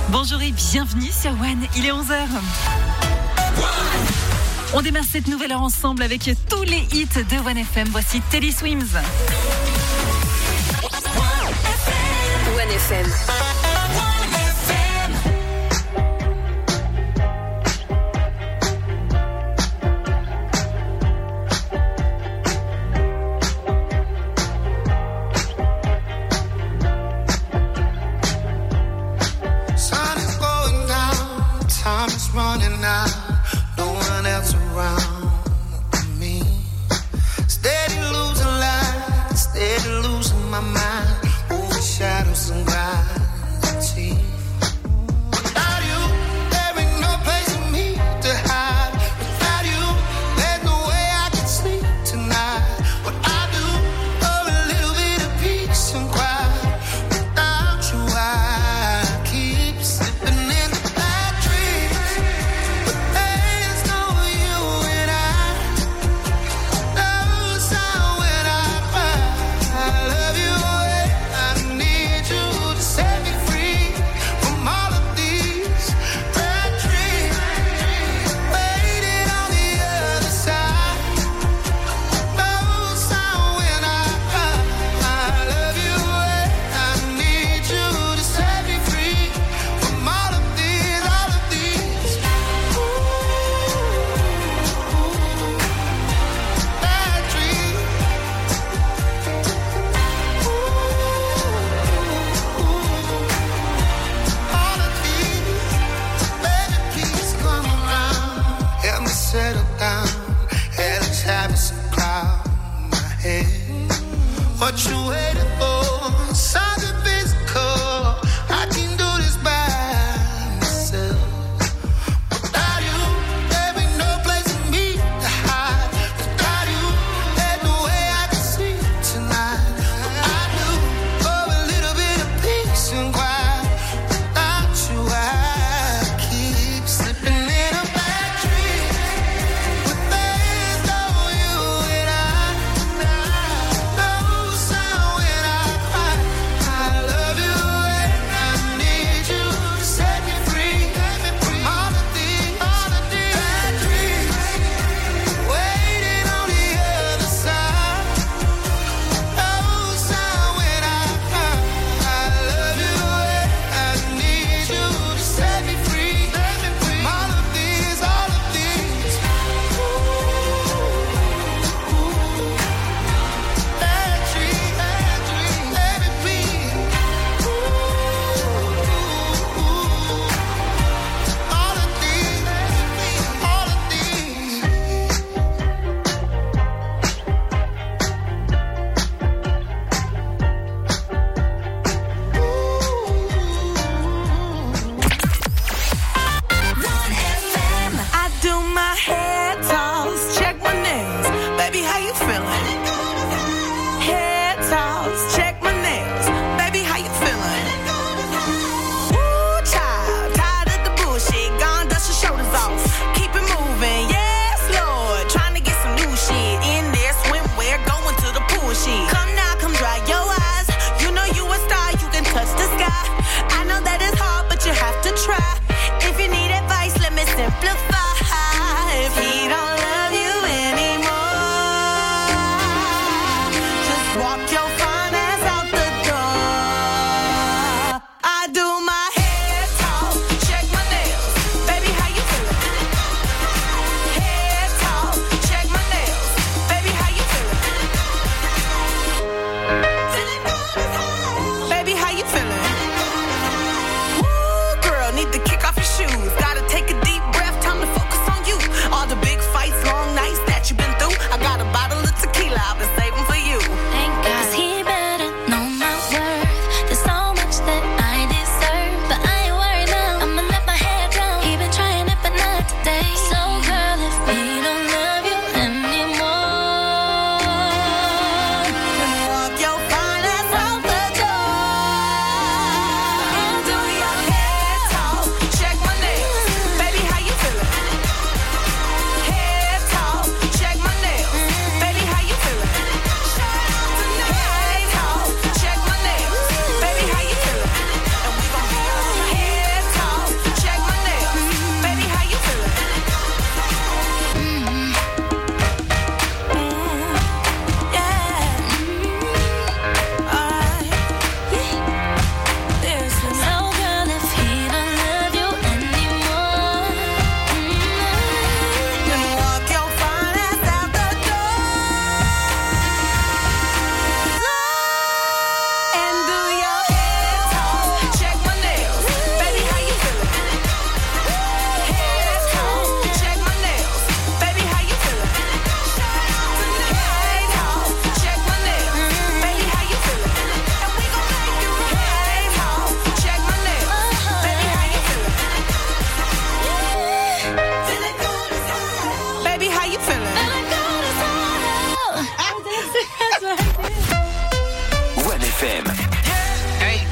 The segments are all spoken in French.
Bonjour et bienvenue sur One, il est 11h. On démarre cette nouvelle heure ensemble avec tous les hits de One FM. Voici Teddy Swims. One FM. Running out, no one else around me. Steady losing light, steady losing my mind. Over shadows and grind.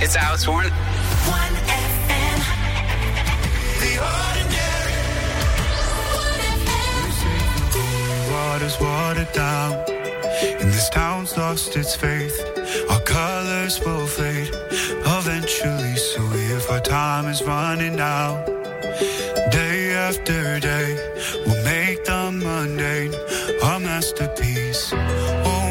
It's Alex Warren. 1FM. The ordinary. 1FM. Water's watered down, and this town's lost its faith. Our colors will fade eventually, so if our time is running out, day after day, we'll make the mundane our masterpiece. Oh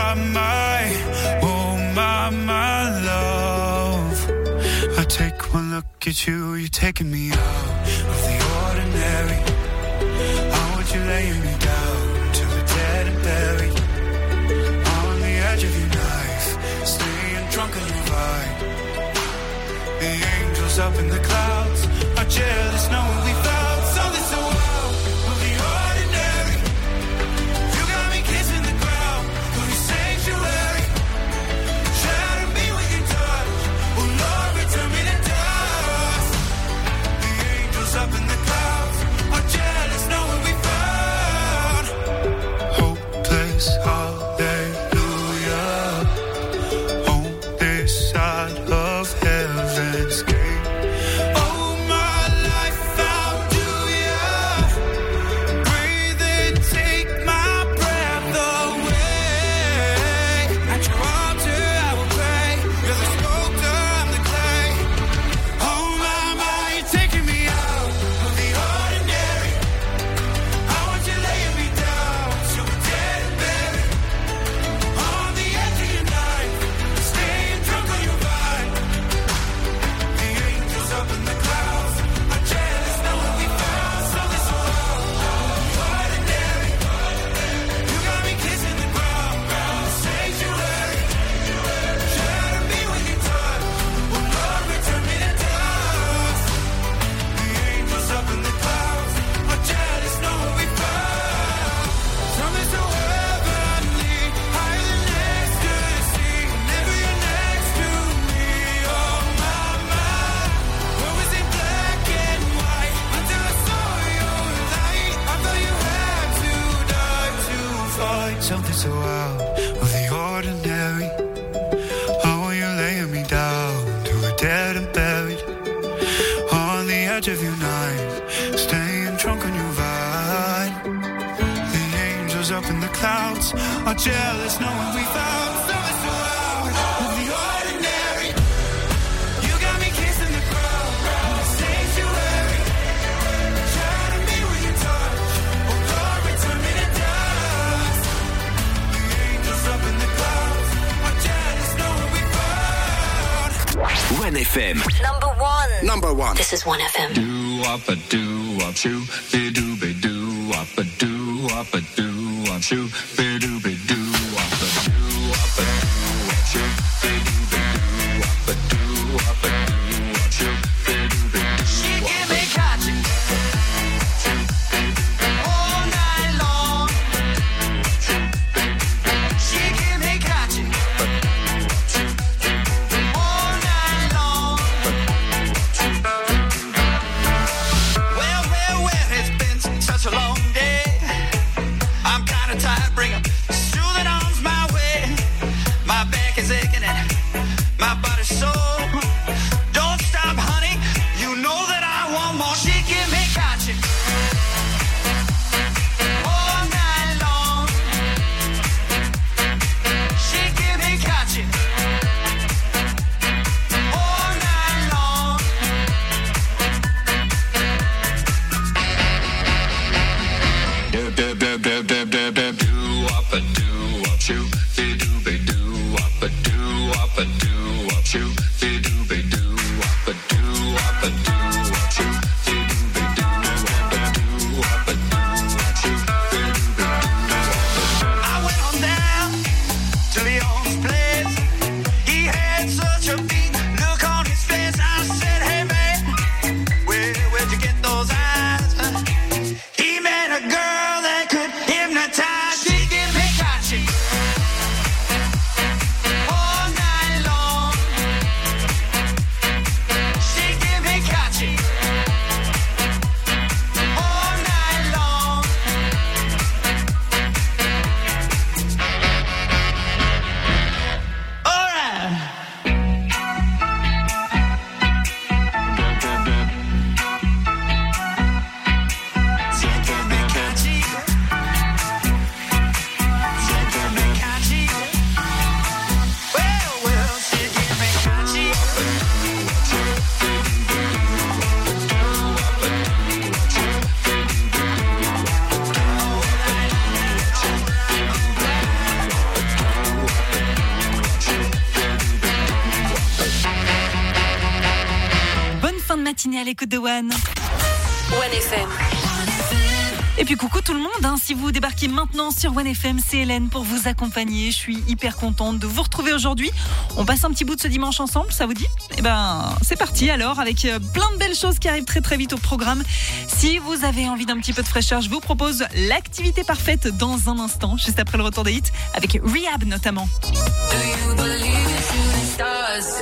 my love, I take one look at you, you're taking me out of the ordinary. How would you lay me down to the dead and buried? On the edge of your knife, staying drunk on your ride. The angels up in the clouds are jealous knowing we found something so wild of the ordinary. You got me kissing the ground of your sanctuary. Shatter me with your touch, oh Lord, return me to dust. The angels up in the clouds are jealous knowing we found hopeless hallelujah on this side of heaven's gate. Something so out of the ordinary. Oh, you're laying me down to a dead and buried. On the edge of your knife, staying drunk on your vine. The angels up in the clouds are jealous knowing we found something so out of the ordinary. You got me kissing the ground of the sanctuary. Shatter me with your touch, oh Lord, return me to dust. Up in the clouds, are jealous knowing we found 1FM. Number one. This is 1FM. Do up a do up shoo, be do be do up a do up a do up shoo, be do be do up a do up a do up shoo, be do be do up a do up a do up shoo, be do be do. She give me catching all night long. She give me catching all night long. Well, it's been such a long day. I'm kinda tired, bring 'em soothing arms my way. My back is aching and my body's sore. Don't stop, honey, you know that I want more. She give me catching all night long. She give me catching all night long. Do up a do up shoo, be do be do up a do up shoo, be de matinée à l'écoute de One. One FM. Et puis coucou tout le monde, hein. Si vous débarquez maintenant sur One FM, c'est Hélène pour vous accompagner. Je suis hyper contente de vous retrouver aujourd'hui. On passe un petit bout de ce dimanche ensemble, ça vous dit ? Eh ben, c'est parti alors, avec plein de belles choses qui arrivent très très vite au programme. Si vous avez envie d'un petit peu de fraîcheur, je vous propose l'activité parfaite dans un instant, juste après le retour des hits, avec Rehab notamment. Do you believe in shooting stars?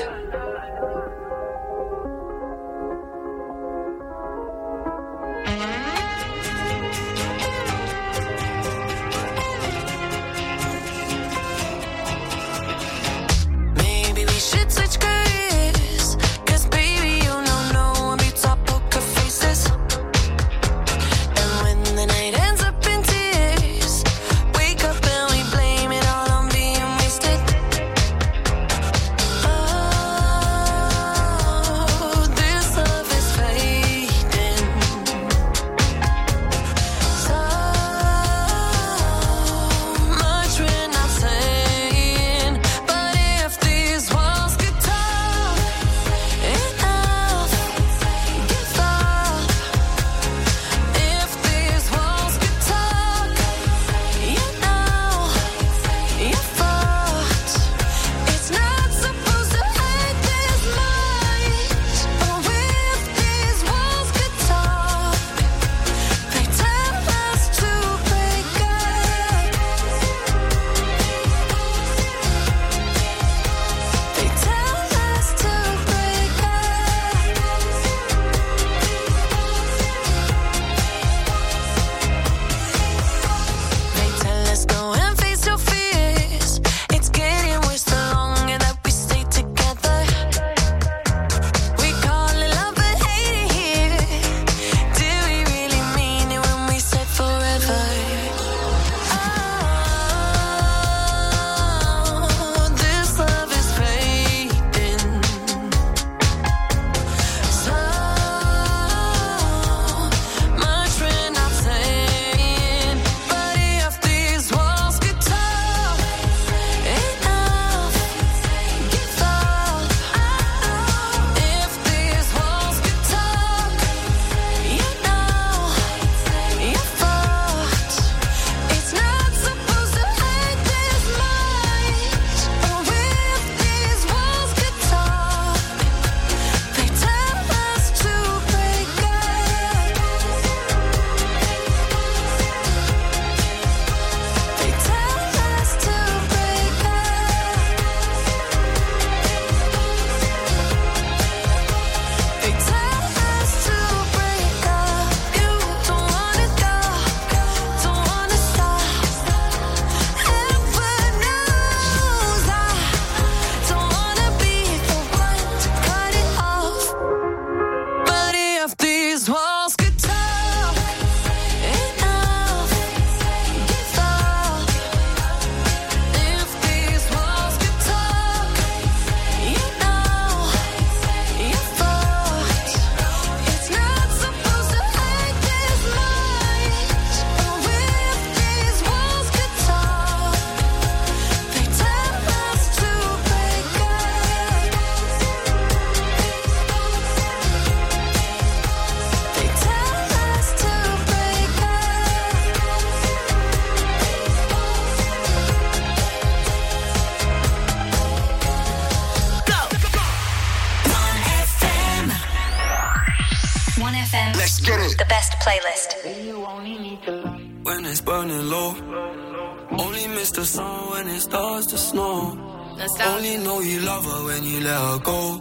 The best playlist. When it's burning low, only miss the sun when it starts to snow. Only know you love her when you let her go.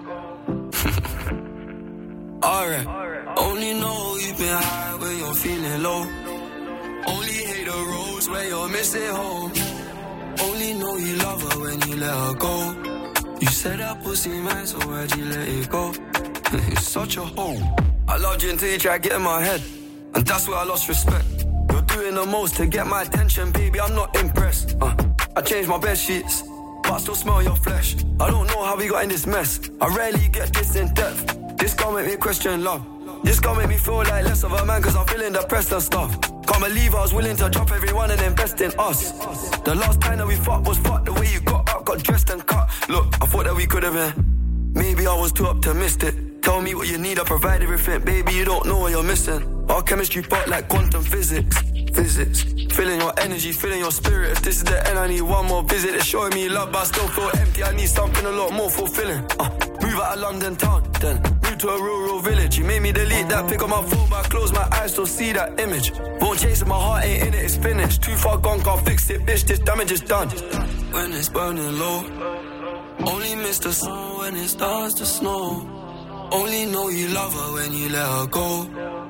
Alright, only know you've been high when you're feeling low. Only hate the roads where you're missing home. Only know you love her when you let her go. You said that pussy man, so why'd you let it go? You're such a hoe. I loved you until you tried to get in my head, and that's where I lost respect. You're doing the most to get my attention, baby, I'm not impressed. I changed my bed sheets, but I still smell your flesh. I don't know how we got in this mess. I rarely get this in depth. This gon' make me question love. This gon' make me feel like less of a man, cause I'm feeling depressed and stuff. Can't believe I was willing to drop everyone and invest in us. The last time that we fucked was fucked. The way you got up, got dressed and cut. Look, I thought that we could have been. Maybe I was too optimistic. Tell me what you need, I provide everything. Baby, you don't know what you're missing. Our chemistry part like quantum physics. Feeling your energy, feeling your spirit. If this is the end, I need one more visit. It's showing me love, but I still feel empty. I need something a lot more fulfilling. Move out of London town, then move to a rural village. You made me delete that pick on my phone, but I close my eyes, still see that image. Won't chase it, my heart ain't in it, it's finished. Too far gone, can't fix it, bitch, this damage is done. When it's burning low, only miss the sun when it starts to snow. Only know you love her when you let her go.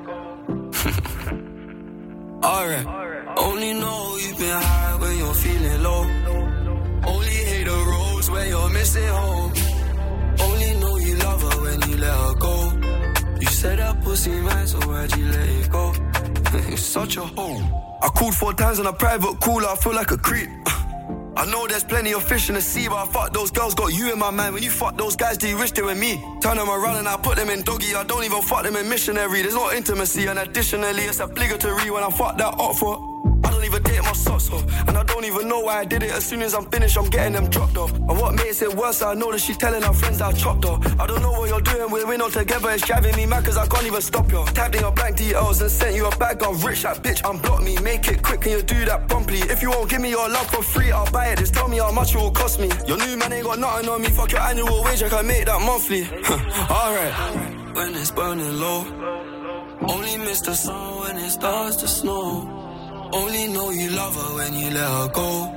Alright, only know you've been high when you're feeling low. Only hate the roads when you're missing home. Only know you love her when you let her go. You said that pussy man, so why'd you let it go? It's such a hole. I called 4 times on a private call, I feel like a creep. I know there's plenty of fish in the sea, but I fuck those girls, got you in my mind. When you fuck those guys, do you wish they were me? Turn them around and I put them in doggy. I don't even fuck them in missionary. There's no intimacy, and additionally it's obligatory when I fuck that up for. I don't even date my socks off, and I don't even know why I did it. As soon as I'm finished, I'm getting them dropped off. And what makes it worse, I know that she's telling her friends that I chopped off. I don't know what you're doing, we're not together. It's driving me mad cause I can't even stop you. Tapped in your bank details and sent you a bag. I'm rich, that bitch, unblock me. Make it quick, can you do that promptly? If you won't give me your love for free, I'll buy it. Just tell me how much it will cost me. Your new man ain't got nothing on me. Fuck your annual wage, I can make that monthly. Alright. When it's burning low, only miss the sun when it starts to snow. Only know you love her when you let her go.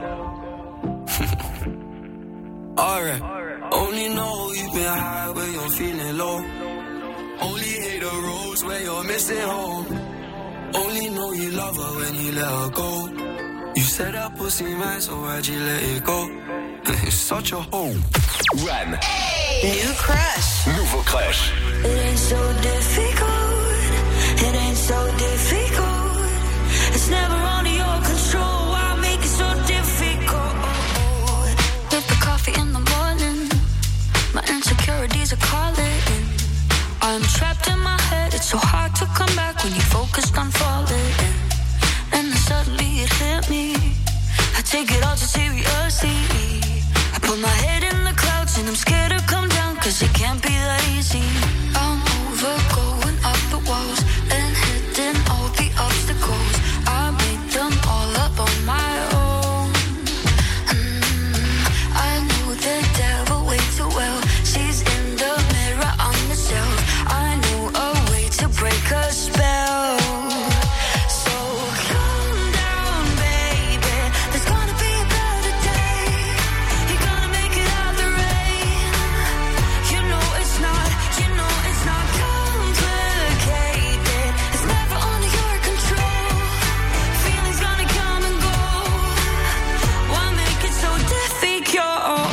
Alright. Only know you've been high when you're feeling low. Only hate the roads when you're missing home. Only know you love her when you let her go. You said that pussy man, so why'd you let it go? It's such a hole. Run. New crush. Nouveau crush. It ain't so difficult. It ain't so difficult. It's never under your control. Why make it so difficult? With the coffee in the morning, my insecurities are calling. I'm trapped in my head. It's so hard to come back when you focused on falling. And then suddenly it hit me. I take it all too seriously. I put my head in the clouds and I'm scared to come down, cause it can't be that easy. I'm over going up the walls and hitting all the obstacles. I made them all up on my own. I know the devil way too well. She's in the mirror on the shelf. I knew a way to break her spell. So calm down, baby. There's gonna be a better day. You're gonna make it out the rain. You know it's not complicated. It's never under your control. Feelings gonna come and go. Why make it so difficult?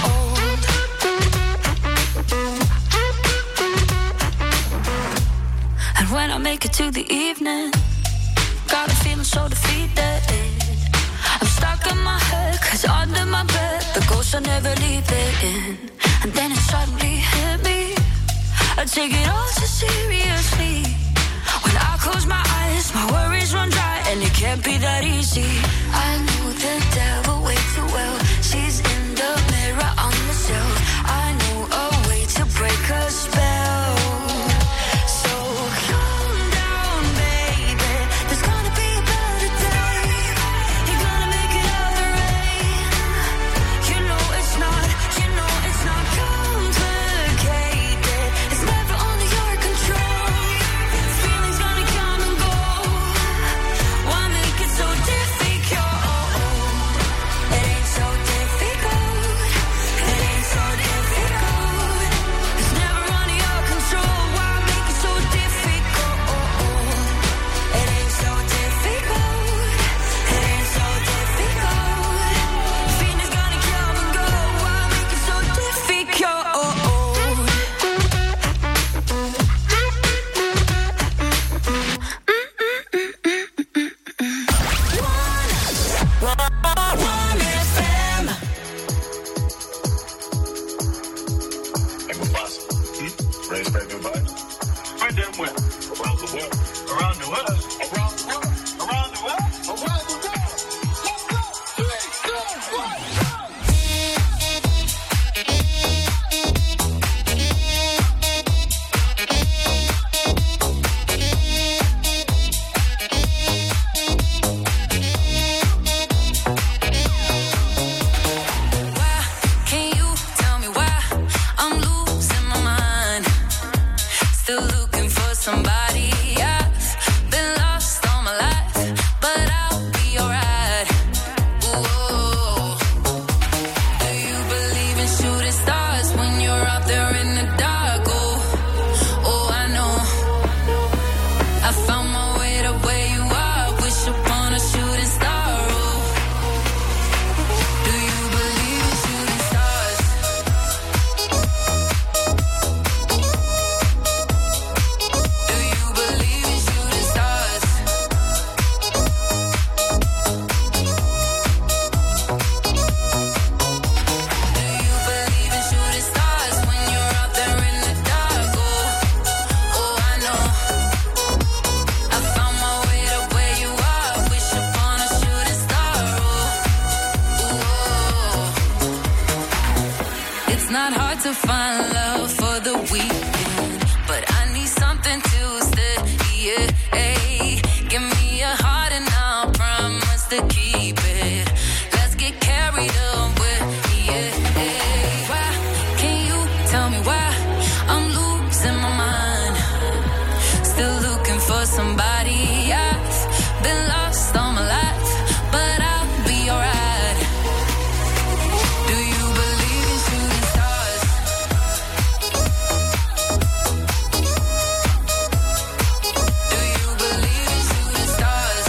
And when I make it to the evening, got a feeling so defeated. I'm stuck in my head, cause under my bed the ghosts are never leaving. And then it suddenly hit me, I take it all too seriously. When I close my eyes, my worries run dry, and it can't be that easy. I knew the devil way too well. She's in the mirror on the shelf. I knew a way to break her spell. So calm down, baby. There's gonna be a better day. You're gonna make it out the rain. You know it's not complicated. It's never under your control. Feelings gonna come and go. Why make it so difficult? It ain't so difficult. somebody. I've been lost all my life, but I'll be alright. Whoa. Do you believe in shooting stars when you're out there in the dark? Oh, I know. I found my way to where you are. Wish upon a shooting star. Oh. Do you believe in shooting stars? Do you believe in shooting stars? Do you believe in shooting stars when you're out there in the dark? Oh, I know. I found my way to where you are. Wish upon a shooting star. Oh. It's not hard to find love for the weekend, but I need something to stay. Yeah, hey. Give me a heart and I'll promise to keep it. Let's get carried away. Yeah, hey. Why can you tell me why I'm losing my mind? Still looking for somebody. I've been lost all my life, but I'll be alright. Do you believe in shooting stars? Do you believe in shooting stars?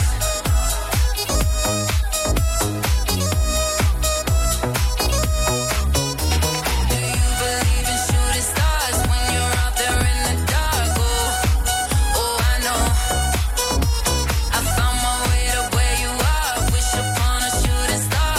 Do you believe in shooting stars when you're out there in the dark? Oh, I know. I found my way to where you are. Wish upon a shooting star.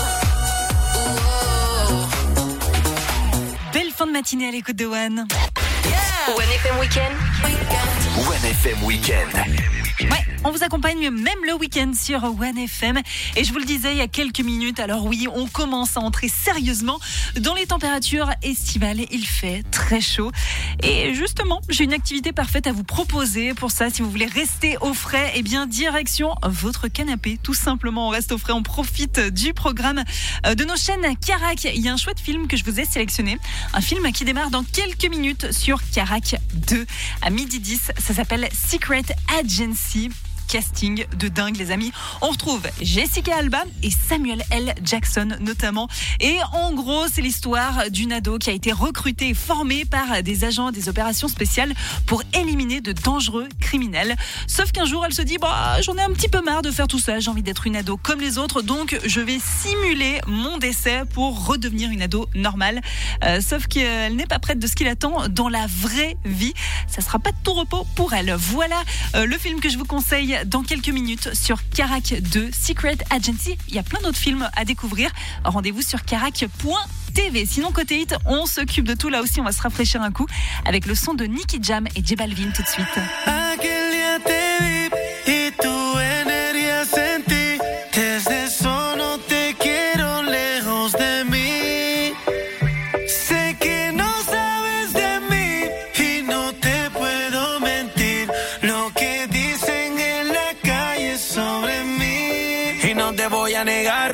Oh. Belle fin de matinée à l'écoute de One. One FM Weekend. One FM Weekend. Ouais, on vous accompagne même le week-end sur One FM. Et je vous le disais il y a quelques minutes, alors oui, on commence à entrer sérieusement dans les températures estivales. Il fait très chaud. Et justement, j'ai une activité parfaite à vous proposer. Pour ça, si vous voulez rester au frais, eh bien, direction votre canapé. Tout simplement, on reste au frais, on profite du programme de nos chaînes Carac. Il y a un chouette film que je vous ai sélectionné. Un film qui démarre dans quelques minutes sur Carac 2 à 12h10. Ça s'appelle Secret Agency. Casting de dingue, les amis. On retrouve Jessica Alba et Samuel L. Jackson notamment. Et en gros, c'est l'histoire d'une ado qui a été recrutée et formée par des agents des opérations spéciales pour éliminer de dangereux criminels. Sauf qu'un jour, elle se dit j'en ai un petit peu marre de faire tout ça. J'ai envie d'être une ado comme les autres, donc je vais simuler mon décès pour redevenir une ado normale. Sauf qu'elle n'est pas prête de ce qui l'attend dans la vraie vie. Ça sera pas de tout repos pour elle. Voilà le film que je vous conseille dans quelques minutes sur Carac 2, Secret Agency. Il y a plein d'autres films à découvrir. Rendez-vous sur carac.tv. Sinon, côté hit, on s'occupe de tout. Là aussi, on va se rafraîchir un coup avec le son de Nicky Jam et J Balvin tout de suite. Aquel día te vi y tu energía sentí. Desde eso no te quiero lejos de mí. Sé que no sabes de mí y no te puedo mentir. Lo que dicen en la calle sobre mí y no te voy a negar.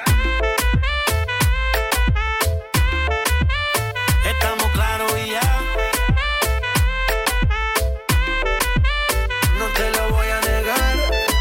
Estamos claros y ya. No te lo voy a negar.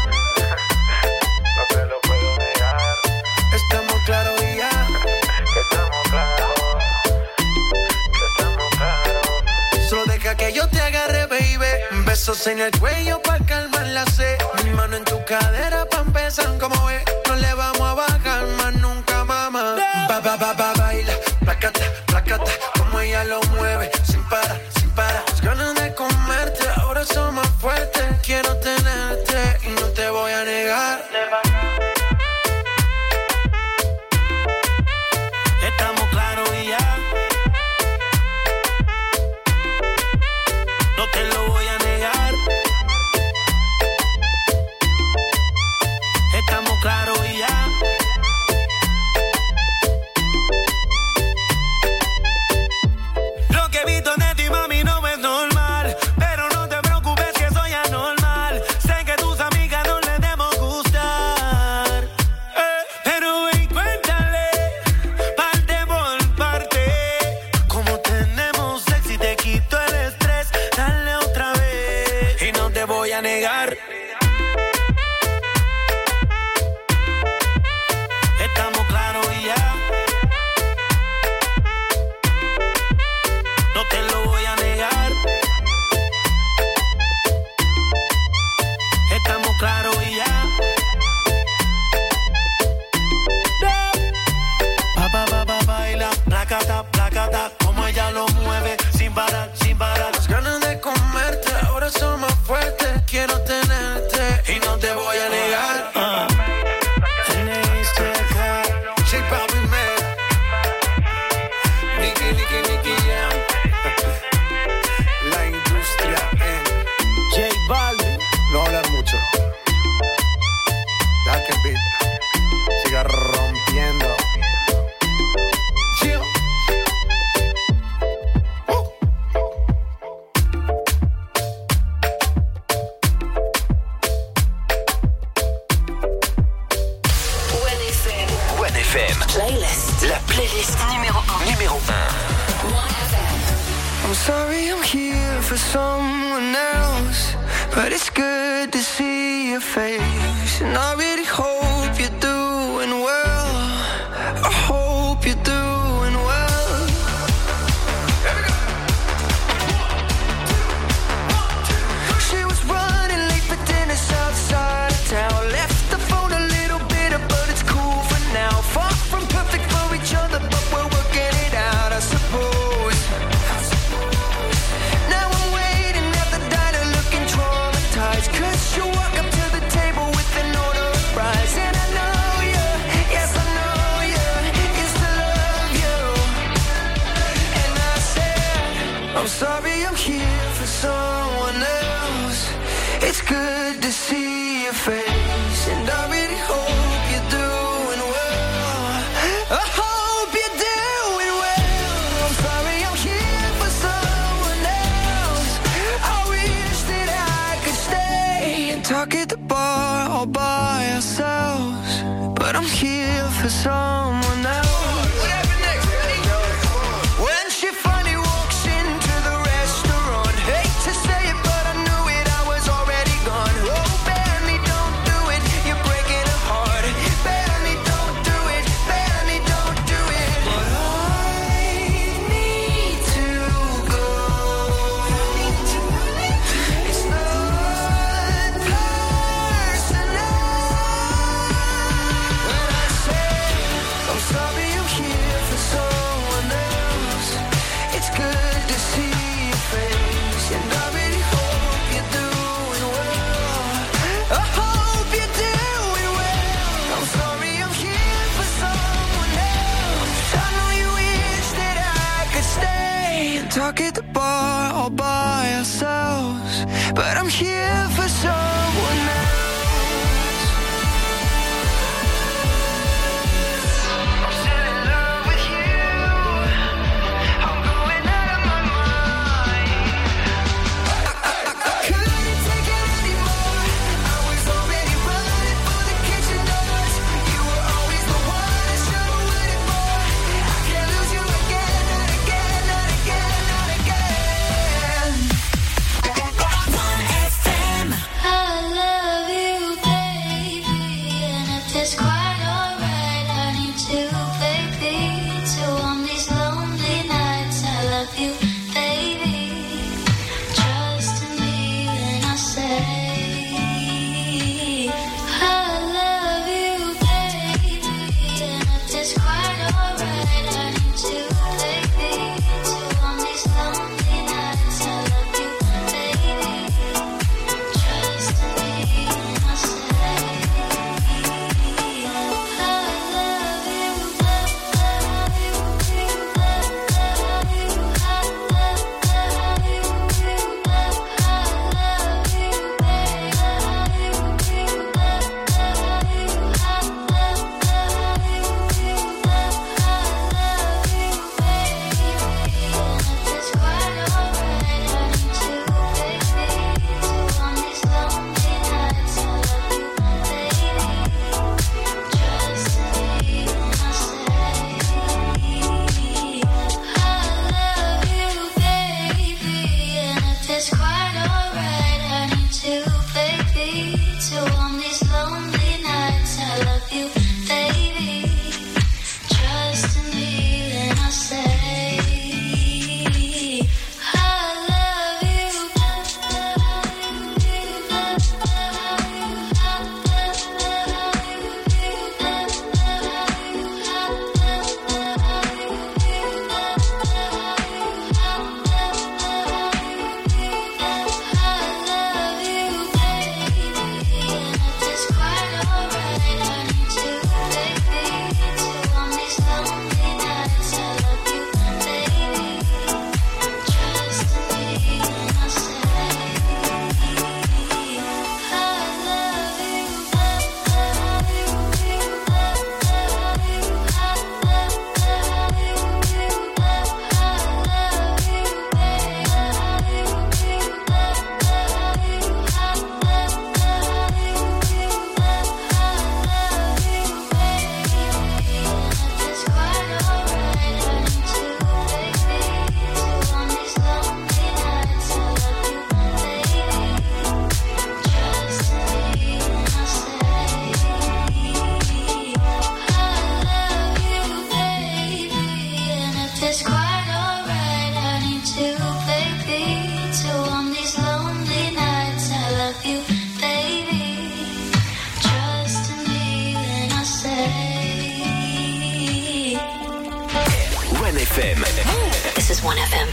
No te lo puedo negar. Estamos claros y ya. Estamos claros. Estamos claros. Solo deja que yo te agarre, baby. Besos en el cuello pa' calmar la sed. Mi mano en tu cadera pa' empezar, como ves. No le vamos a bajar más nunca, mamá. Baila, placata, placata. Como ella lo mueve, sin parar, sin parar. Las ganas de comerte, ahora son más fuertes. Quiero tenerte y no te voy a negar. Estamos claros y ya. No te lo voy a negar. Estamos claros y ya. Lo a negar. Estamos claros y ya. No te lo voy a negar. Estamos claros y ya. Baila, placata, placata, como ella lo mueve, sin parar, sin parar. Las ganas de comerte ahora son más fuertes. Quiero tenerte y no te voy a negar. Nicky Jam. La industria en J Balvin. No hablar mucho. Deja que el beat siga rompiendo. Playlist. La playlist numéro 1. Numéro 1. I'm sorry I'm here for someone else, but it's good to see your face. And I really hope you're doing well. I hope you're doing well. She was running late for dinner outside of town. Left the phone a little bitter, but it's cool for now. Far from perfect for each other, but we're working it out, I suppose. Now I'm waiting at the diner looking traumatized, 'cause you walk up to the table with an order of fries. And I know you, yes I know you, used to love you. And I said, I'm sorry I'm here for someone else. It's good to see your face, and I really hope you're doing well. I hope you're doing well. I'm sorry I'm here for someone else. I wish that I could stay and talk at the bar all by ourselves, but I'm here for someone else. When she finally walks into the restaurant, hate to say it, but I knew it, I was already gone. Oh, Benny, don't do it, you're breaking her heart. Benny, don't do it, Benny, don't do it. But I need to go. It's not personal. When I say I'm sorry I'm here for someone else, it's good to see your face, and I really hope you're doing well. I hope you're doing well. I'm sorry I'm here for someone else. I know you wish that I could stay and talk at the bar all by ourselves, but I'm here for someone else. I'm still in love with you. I'm going out of my mind. I couldn't take it anymore. I was already running for the kitchen doors. You were always the one I should have waited for. I can't lose you again, not again, not again, not again. 1FM. I love you, baby, and if it's quite alright, I need to, baby, to on these lonely nights. I love you, baby, trust in me when I say I love you, baby, and if it's quite alright, I need to, baby, to on these lonely nights. I love you, baby. Trust me when I say I love you, baby, and if it's quite alright, I need to. 1FM. This is 1FM.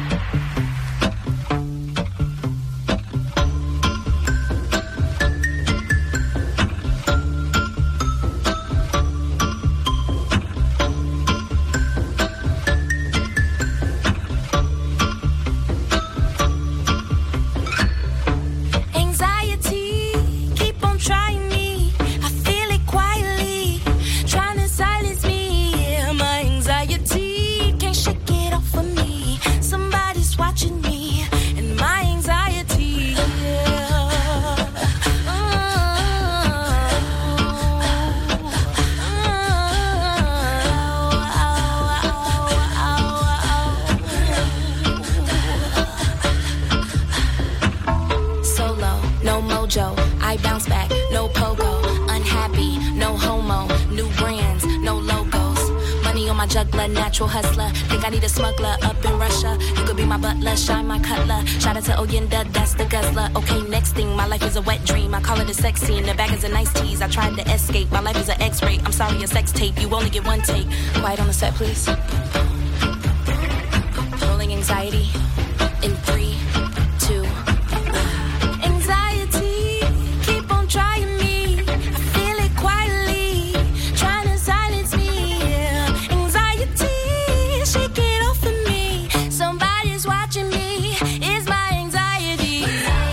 I bounce back, no pogo. Unhappy, no homo. New brands, no logos. Money on my juggler, natural hustler. Think I need a smuggler up in Russia. You could be my butler, shine my cutler. Shout out to Oyenda, that's the guzzler. Okay, next thing, my life is a wet dream. I call it a sex scene, the bag is a nice tease. I tried to escape, my life is an X-ray. I'm sorry, a sex tape, you only get one take. Quiet on the set, please. Rolling anxiety in 3, 2, 1. Trying me, I feel it quietly, trying to silence me. Anxiety, shake it off of me. Somebody's watching me. It's my anxiety.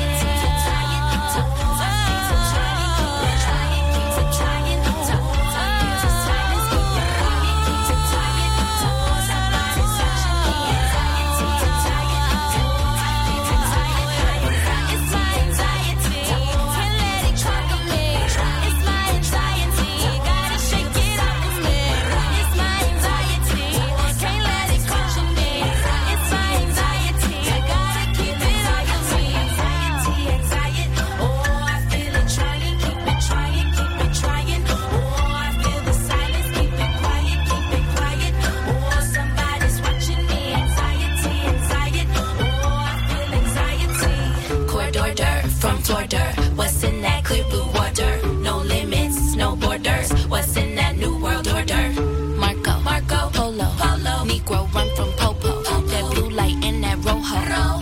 What's in that clear blue water? No limits, no borders. What's in that new world order? Marco, Polo, Negro run from Popo. That blue light in that Rojo.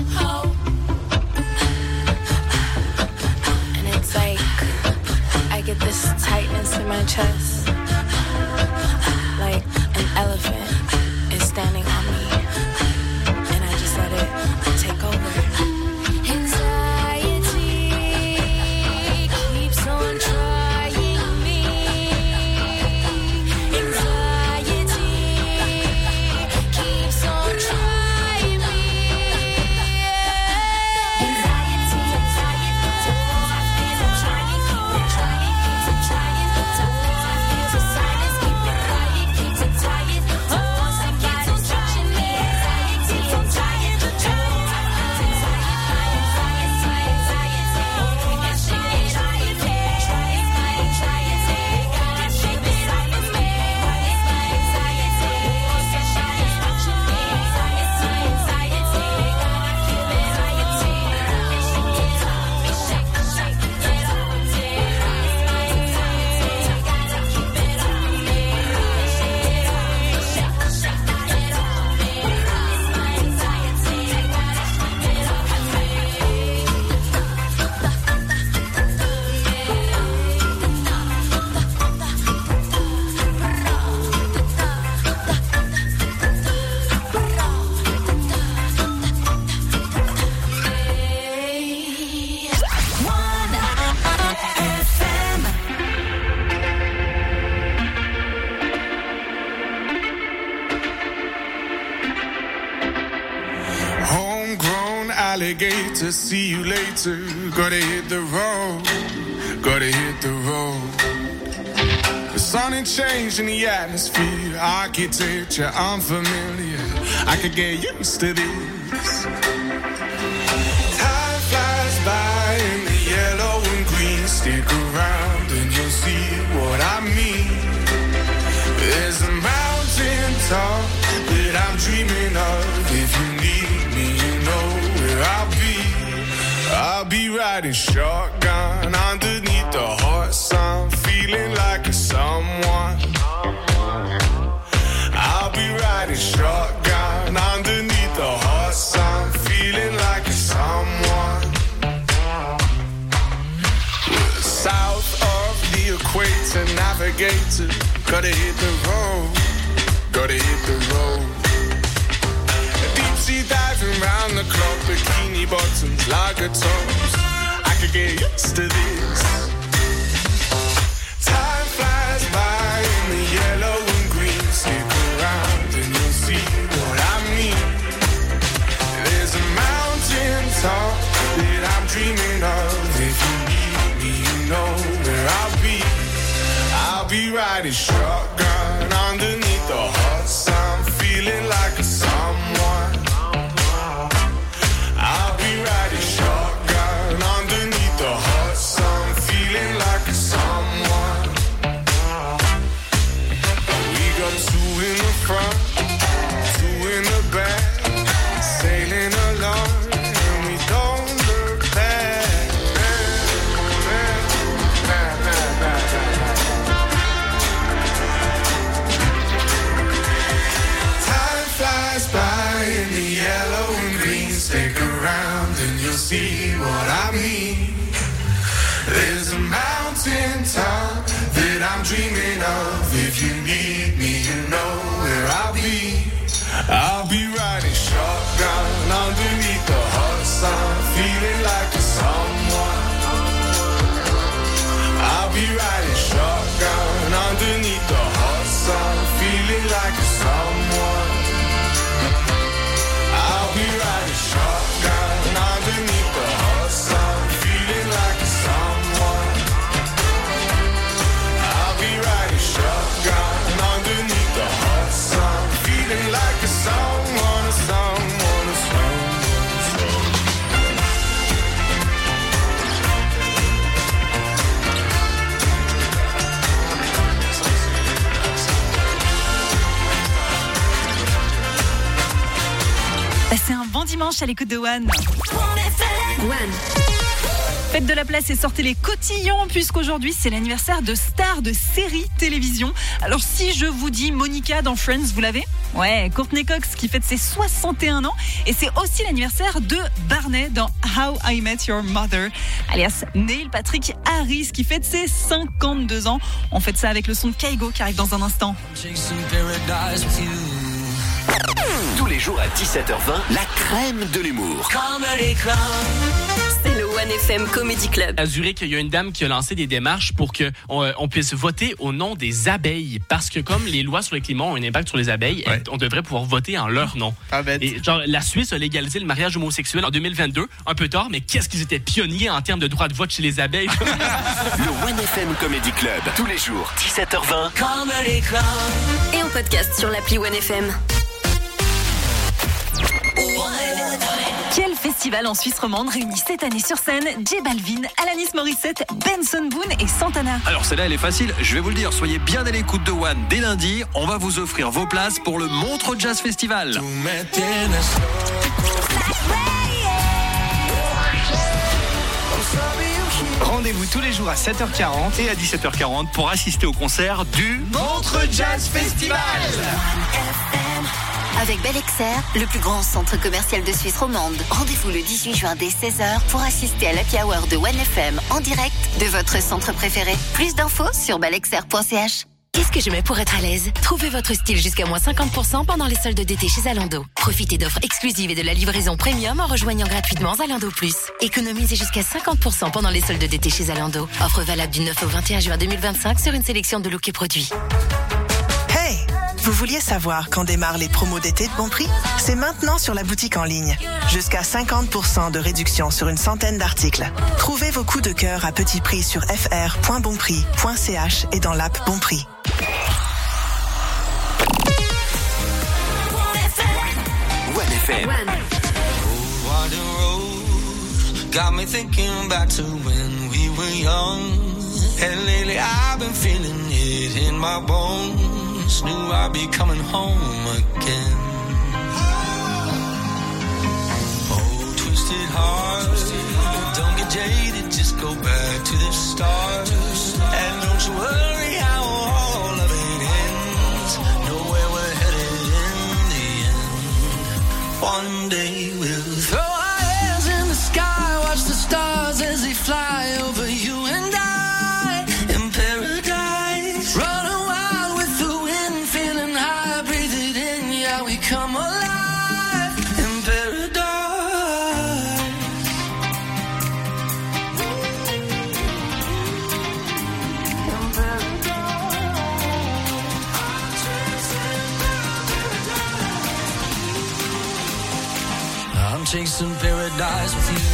And it's like I get this tightness in my chest, like an elephant is standing on me, and I just let it take over. Alligator, see you later. Gotta hit the road, gotta hit the road. The sun ain't changing the atmosphere, architecture unfamiliar. I could get used to this. Time flies by in the yellow and green. Stick around and you'll see what I mean. There's a mountain top that I'm dreaming of. If you need me, you know where I'll be riding shotgun underneath the hot sun, feeling like a someone. I'll be riding shotgun navigator. Gotta hit the road, gotta hit the road. Deep sea diving round the clock, bikini bottoms, lager tops. I could get used to this. Time flies by in the yellow and green. Stick around and you'll see what I mean. There's a mountain top that I'm dreaming of. If you need me, you know where I'll be. I'll be riding shotgun underneath the hot sun, feeling like a someone. I'll be riding shotgun underneath the hot sun, feeling like a someone. We got two in the front, two in the back, sailing along, and we don't look back. Time flies by in the yellow and green. Stick around and you'll see what I mean. There's a mountain top that I'm dreaming of. If you need me, you know where I'll be. I'll be riding shotgun underneath the hot sun, feeling like a someone. I'll be riding shotgun underneath the hot sun, feeling like a someone. I'll be riding shotgun underneath the hot sun, feeling like a someone. I'll be riding shotgun underneath the hot sun, feeling like a someone, a someone, a someone. Passez un bon dimanche à l'écoute de One. Faites de la place et sortez les cotillons puisqu'aujourd'hui c'est l'anniversaire de stars de séries télévision. Alors si je vous dis Monica dans Friends, vous l'avez ? Ouais, Courtney Cox qui fête ses 61 ans et c'est aussi l'anniversaire de Barney dans How I Met Your Mother, alias Neil Patrick Harris qui fête ses 52 ans. On fête ça avec le son de Kygo qui arrive dans un instant. Tous les jours à 17h20, la crème de l'humour. C'est le One FM Comedy Club. À Zurich, il y a une dame qui a lancé des démarches pour qu'on puisse voter au nom des abeilles. Parce que comme les lois sur le climat ont un impact sur les abeilles, Ouais. on devrait pouvoir voter en leur nom. Ah, bête. Et genre, la Suisse a légalisé le mariage homosexuel en 2022. Un peu tard, mais qu'est-ce qu'ils étaient pionniers en termes de droit de vote chez les abeilles. Le One FM Comedy Club. Tous les jours, 17h20. Et en podcast sur l'appli One FM. Quel festival en Suisse romande réunit cette année sur scène J Balvin, Alanis Morissette, Benson Boone et Santana? Alors celle-là elle est facile, je vais vous le dire, soyez bien à l'écoute de One. Dès lundi, on va vous offrir vos places pour le Montreux Jazz Festival. Rendez-vous tous les jours à 7h40 Et à 17h40 pour assister au concert du Montreux Jazz Festival. Avec Bel-Exer, le plus grand centre commercial de Suisse romande. Rendez-vous le 18 juin dès 16h pour assister à l'Happy Hour de One FM en direct de votre centre préféré. Plus d'infos sur belexer.ch. Qu'est-ce que je mets pour être à l'aise? Trouvez votre style jusqu'à moins 50% pendant les soldes d'été chez Zalando. Profitez d'offres exclusives et de la livraison premium en rejoignant gratuitement Zalando Plus. Économisez jusqu'à 50% pendant les soldes d'été chez Zalando. Offre valable du 9 au 21 juin 2025 sur une sélection de looks et produits. Hey! Vous vouliez savoir quand démarrent les promos d'été de Bonprix? C'est maintenant sur la boutique en ligne. Jusqu'à 50% de réduction sur une centaine d'articles. Trouvez vos coups de cœur à petit prix sur fr.bonprix.ch et dans l'app Bonprix. One FM. Winding road got me thinking back to when we were young. And lately I've been feeling it in my bones. Knew I'd be coming home again. Oh, twisted heart, don't get jaded, just go back to the start. And don't you worry how all of it ends. Know where we're headed in the end. One day we'll throw our hands in the sky, watch the stars as they fly over you and I in paradise. Run chasing paradise with you.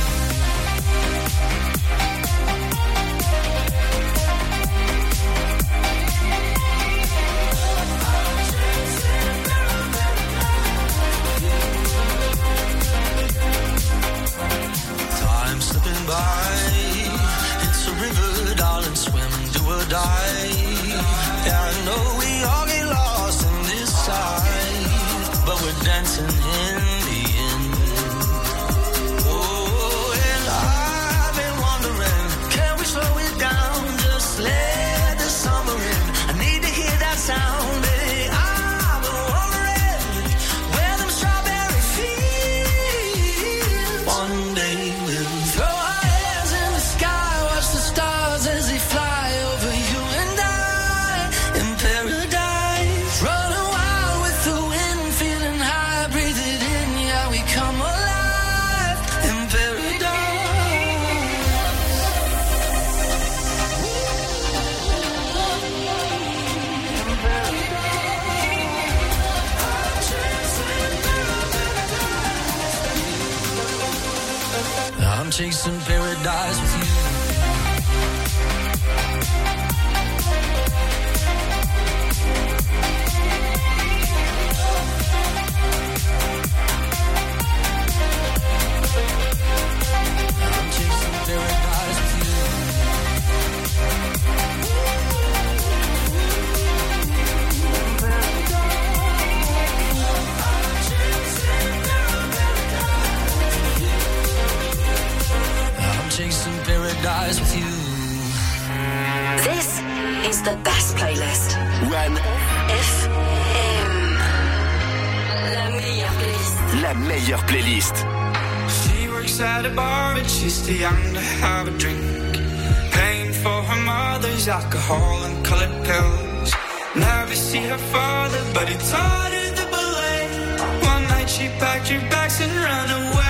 Time slipping by. It's a river, darling, swim, do or die. Yeah, I know we all get lost in this side, but we're dancing in the end. Oh, and I've been wondering, can we slow it down? Just let the summer in. I need to hear that sound, baby. I've been wondering where them strawberry fields. One day we'll throw our hands in the sky, watch the stars as they fly over you and I in paradise. Running wild with the wind, feeling high, breathe it in, yeah, we come alive in paradise. I'm chasing paradise with you. I'm chasing paradise with you. I'm chasing paradise with you. This is the best playlist. One FM. La meilleure playlist. la meilleure playlist. She works at a bar, but she's too young to have a drink. Paying for her mother's alcohol and colored pills. Never see her father, but he taught her the ballet. One night she packed her bags and ran away.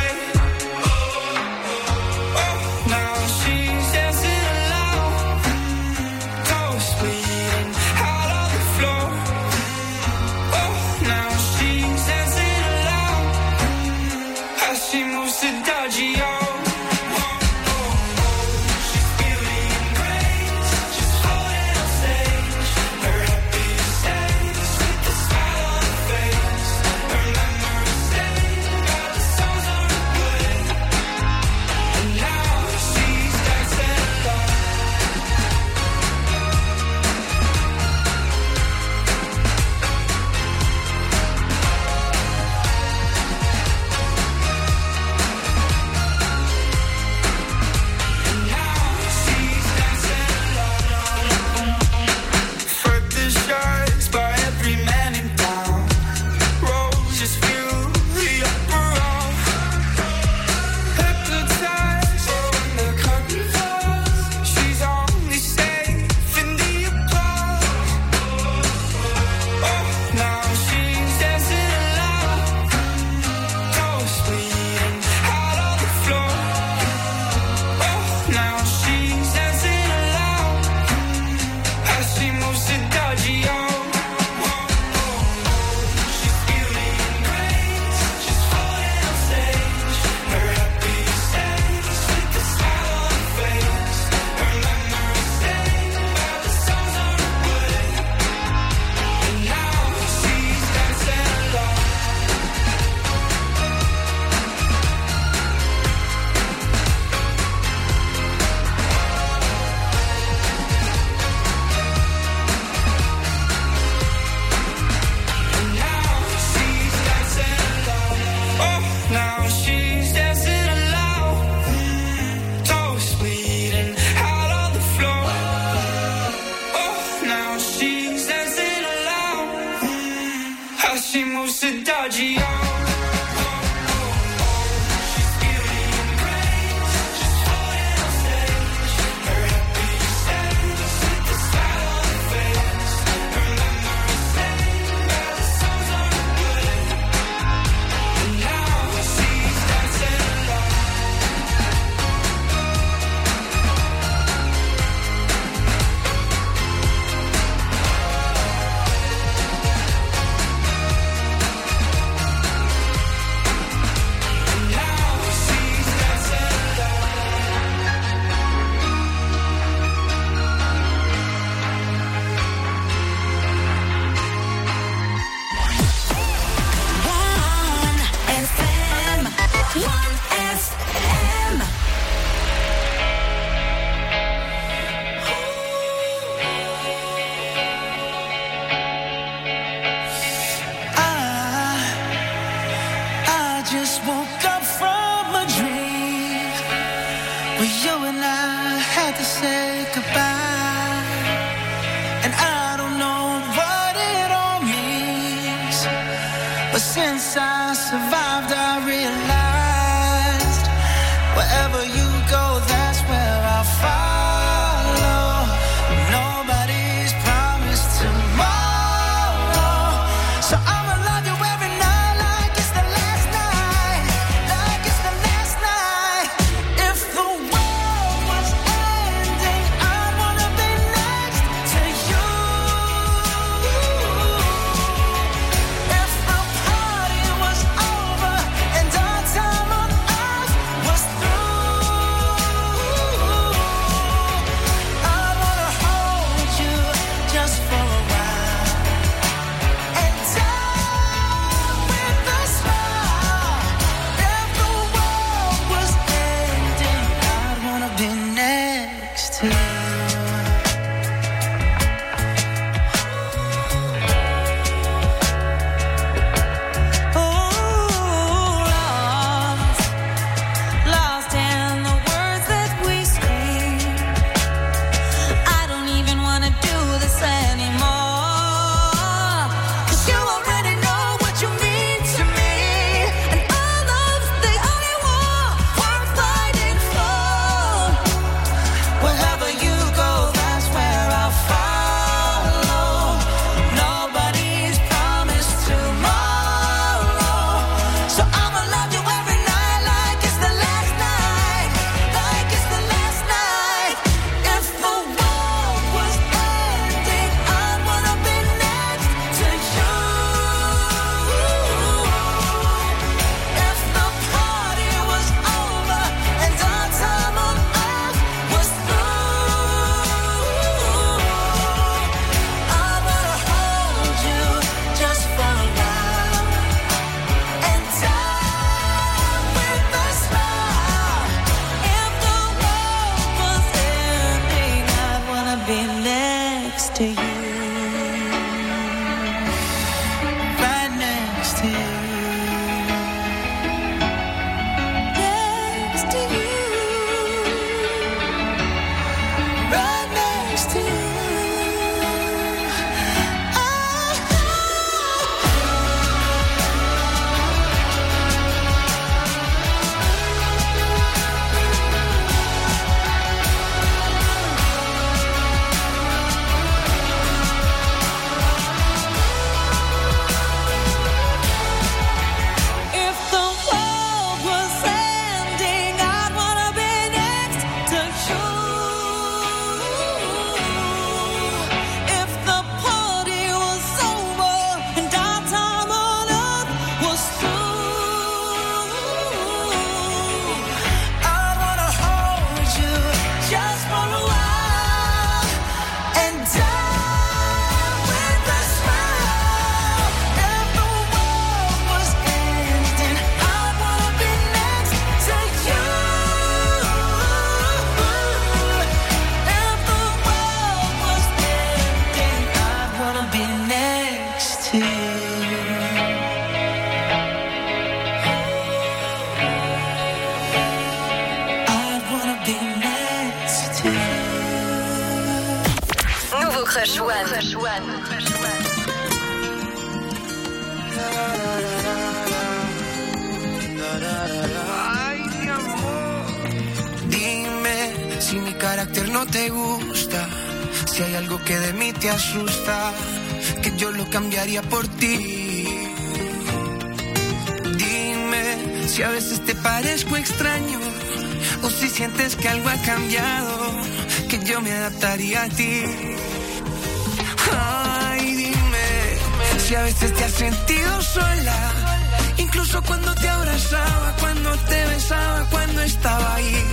Now she's dancing alone, toes bleeding out on the floor. Now she's dancing alone as she moves to dodgy Well, you and I had to say goodbye, and I don't know what it all means, but since I survived, I realized wherever you go, that's where I'll follow. Nobody's promised tomorrow, so I'ma love you every night like it's the last night, like it's the last night. If the world was ending, I'd wanna be next to you. If the party was over and our time on earth was through, I'd wanna hold you just for a while and die with a smile. If the world was ending, I'd wanna be next to you. Lost in the words that we scream. I don't even wanna do this anymore, 'cause you already know what you mean to me, and all of the only war worth fighting for. Wherever you go, that's where I'll follow. Nobody's promised tomorrow, so I'ma love you every night like it's the last night, like it's the last night. If the world was ending, I'd wanna be next to you. If the party was over and our time on earth was through, I wanna hold you just for a while and die with a smile. If the world was ending, I'd wanna be next to you, right next to you, next to you, right next to you. If the world was ending, I'd wanna be next to you. If the party was over and our time on earth was through, I'd wanna hold you just for a while and die with a smile. If the world was ending, I'd wanna be next to you. If the world was ending, I'd wanna be next to you. I'd wanna be next to you. Nouveau Crush One. Dime si mi carácter no te gusta, si hay algo que de mí te asusta, que yo lo cambiaría por ti. Dime si a veces te parezco extraño, o si sientes que algo ha cambiado, que yo me adaptaría a ti. Ay, dime si a veces te has sentido sola, incluso cuando te abrazaba, cuando te besaba, cuando estaba ahí.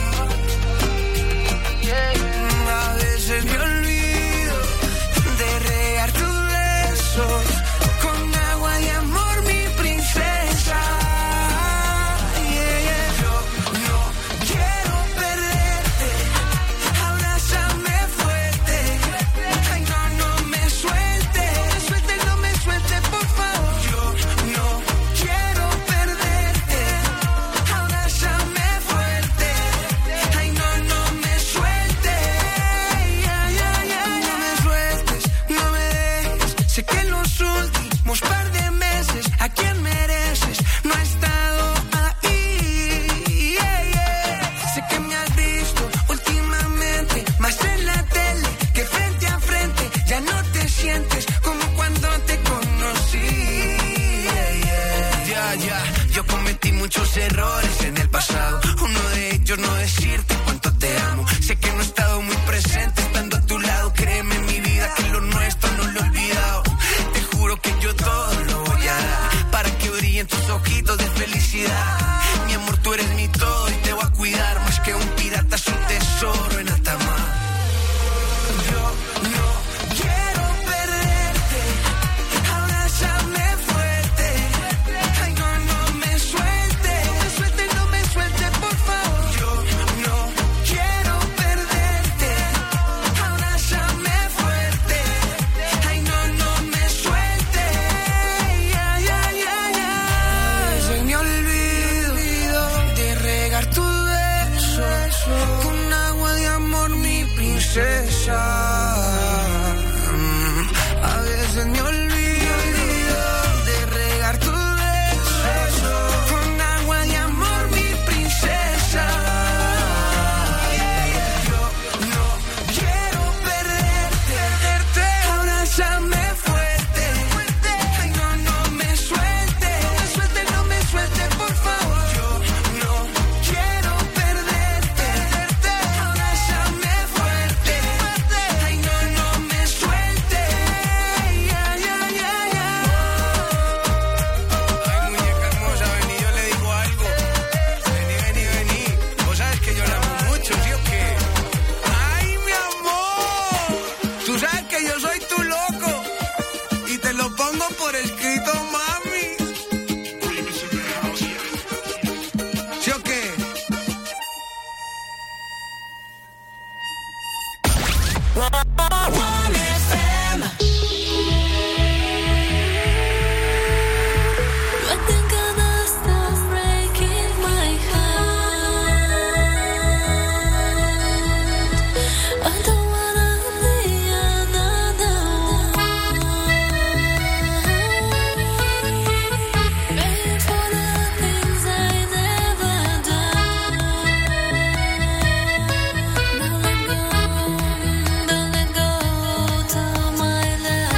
A veces me olvido de regar tus besos con agua de amor, mi princesa. Yo no quiero perderte, abrázame fuerte. Ay, no me sueltes, no me sueltes, por favor. Yo no quiero perderte, abrázame fuerte. errores en el pasado. Uno de ellos no decirte cuánto te amo. Sé que no he estado muy presente estando a tu lado. Créeme en mi vida que lo nuestro no lo he olvidado. Te juro que yo todo lo voy a dar para que brillen tus ojitos de felicidad. Mi amor, tú eres mi todo y te voy a cuidar más que un pirata es un tesoro en alta mar. Yo no quiero perderte, abrázame fuerte. Ay, no me sueltes, no me sueltes, por favor. Yo no quiero perderte, abrázame fuerte. Ay, no me sueltes, Se me olvidó de regar tu beso con agua de amor, mi princesa. A veces me olvido de regar tu beso con agua de amor, mi princesa. Yo no quiero perderte, abrázame fuerte. Ay, no me sueltes, no me sueltes, por favor. Yo no quiero perderte, abrázame fuerte. Ay, no me sueltes. Ay, muñeca hermosa, vení, yo le digo algo. Vení. Vos sabes que yo la amo mucho, ¿sí o qué? Ay, mi amor. Tú sabes que yo soy tu loco. Y te lo pongo por escrito, mami. ¿Sí o qué? I think I'll stop breaking my heart. I don't wanna be another one. Paying for the things I never done. Don't let go to my love.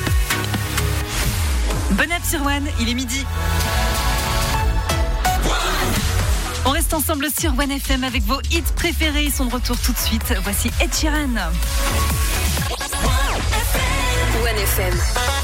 One, il est midi. reste ensemble sur One FM avec vos hits préférés. Ils sont de retour tout de suite. Voici Ed Sheeran. One FM.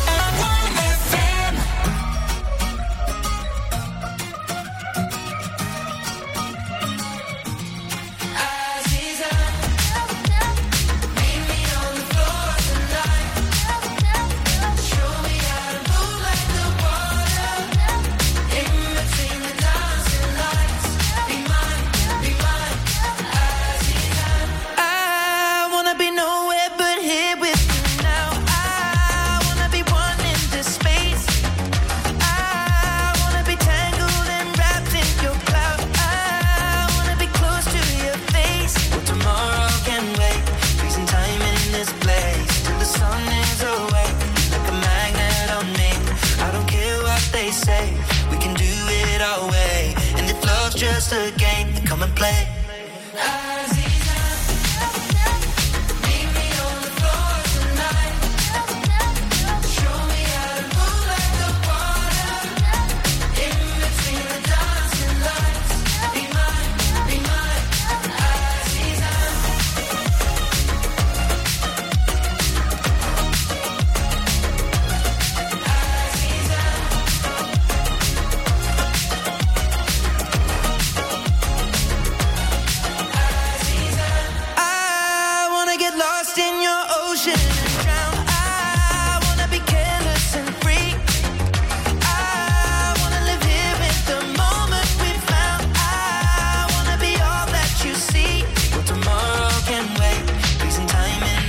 Just a game, come and play. Lost in your ocean.